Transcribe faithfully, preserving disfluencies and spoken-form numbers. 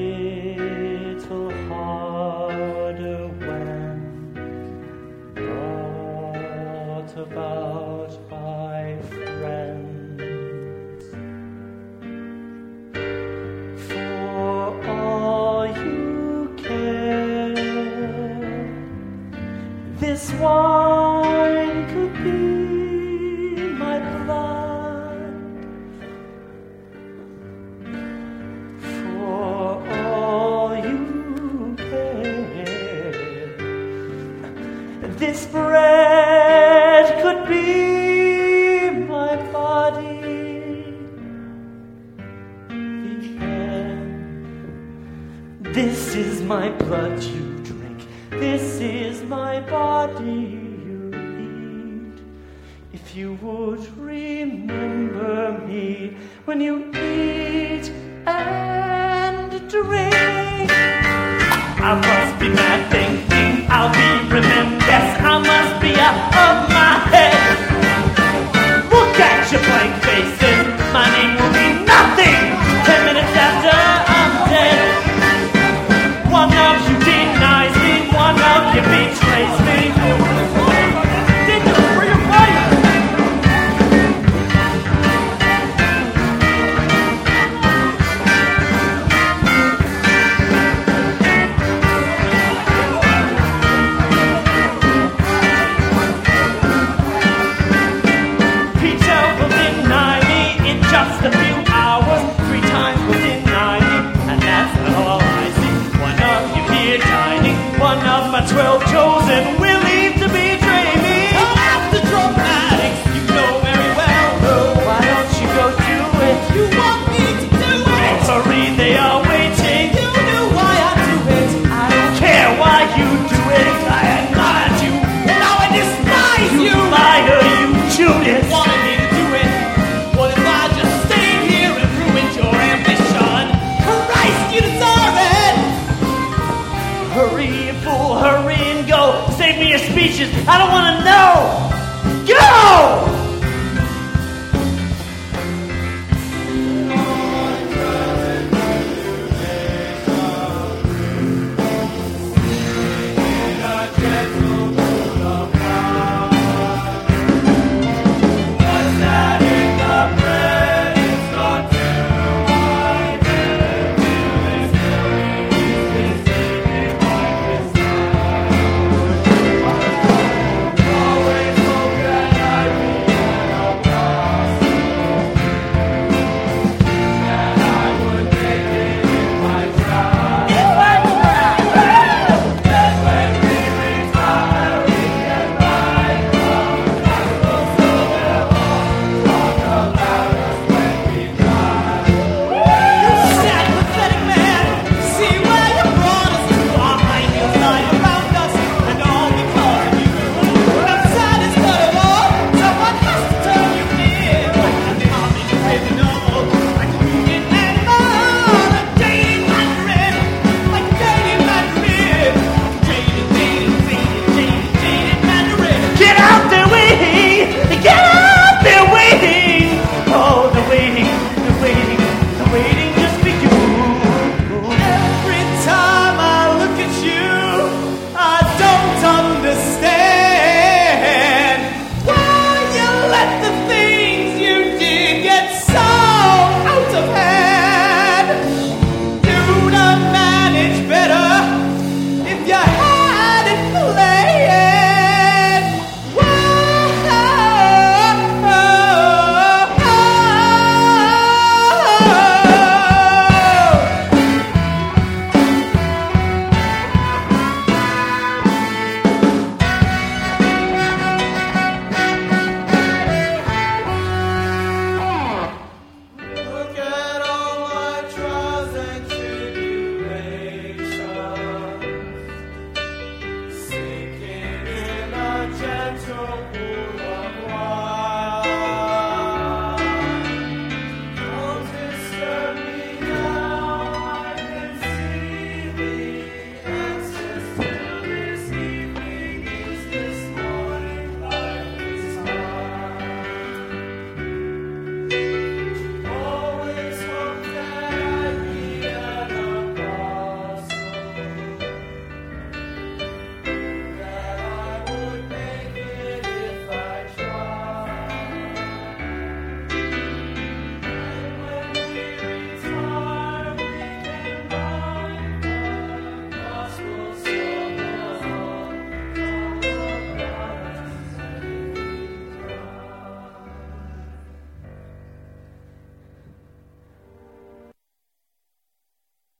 little harder when brought about by friends. For all you care, this wine could be my blood. For all you care, this bread could be my body. The end. This is my blood you drink. This is my body you eat. If you would remember me when you eat and drink. I must be mad thinking I'll be remembered. Yes, I must be out of my head. Look at your blank faces. My name will be nothing ten minutes after I'm dead. One of you denies me, one of you betrays me. Dig it for your fire. Peter will deny me in just a few hours. Three times will deny me, and that's not all I see. One of you here dining, one of my twelve chosen will leave to betray me. Come after dramatics, you know very well. Oh, why don't you go do it? You want me to do it. Hurry, they are waiting. You knew why I do it. I don't care why you do it. I admire you. Now I despise You you. liar, you Judas. Wanted me to do it. What if I just stayed here and ruined your ambition? Christ, you deserve it. Hurry, you fool, hurry and go. Save me your speeches. I don't want to know.